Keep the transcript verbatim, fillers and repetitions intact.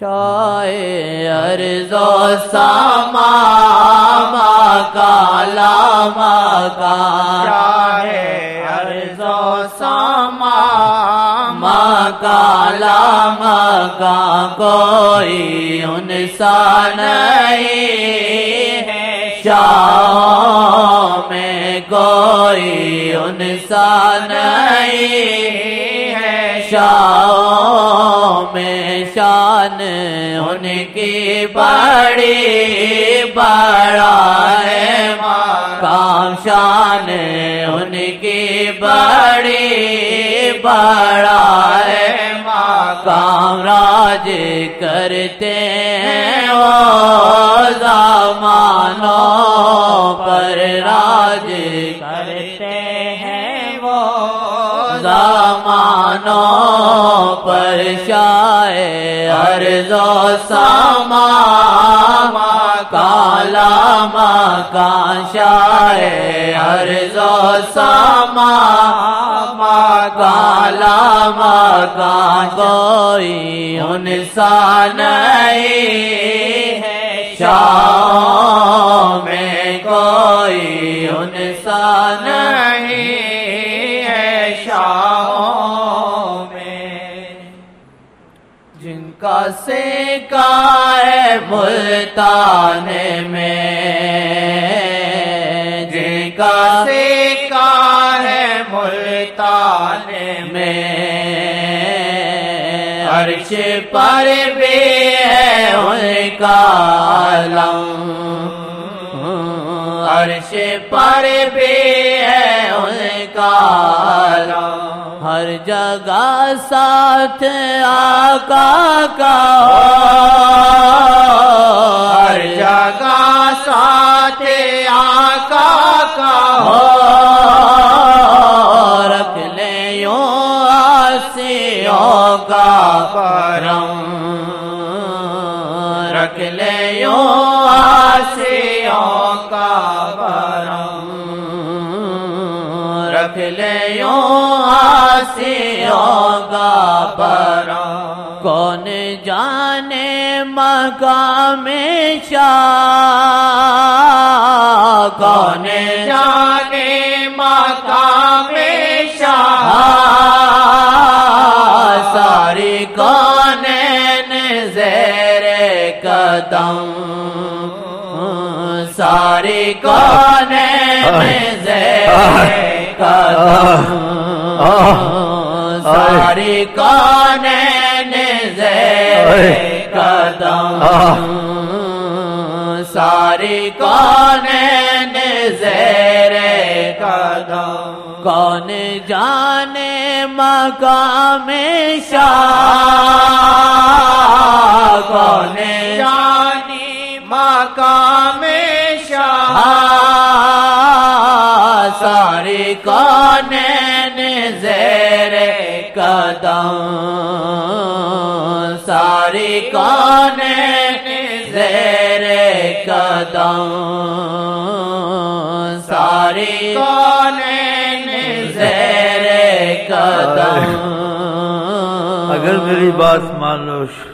شاہ ارض و سما مکالا مکان شاہ ارض و سما مکالا مکان کوئی انسا نہیں ہے شاہ میں کوئی انسا نہیں ہے شاہ میں شان ان کی بڑی بڑا ہے مقام شان ان کی بڑی بڑا ہے مقام راج کرتے ہیں وہ زمانوں پر راج کرتے ہیں وہ زمانوں پر شاہ ارض و سما مکالا مکان شاہ ارض و سما مکالا مکان کوئی انسا نہیں ہے شاہ میں کوئی انسا نہیں ہے شاہوں میں جن کا سکہ ہے ملتان میں جن کا سکہ ہے ملتان میں عرش پر بھی ہے ان کا علم عرش پر بھی ہے ان کا علم ہر جگہ ساتھ آقا کا ہر جگہ ساتھ آقا کا رکھ لے یوں آسیوں کا کرم رکھ لے یوں آسیوں کا کرم رکھ لے یوں آسیوں کا کرم کون جانے مقام شاہ کون جانے مقام شاہ ساری کونین زیر قدم ساری کونین زیر قدم ساری کونین زیر قدم ساری کونین زیر قدم کون جانے مقام شاہ کون جانی مقام شاہ ساری کونین زیر قدم ساری کونین زیر قدم ساری کونین زیر قدم اگر میری بات مان لو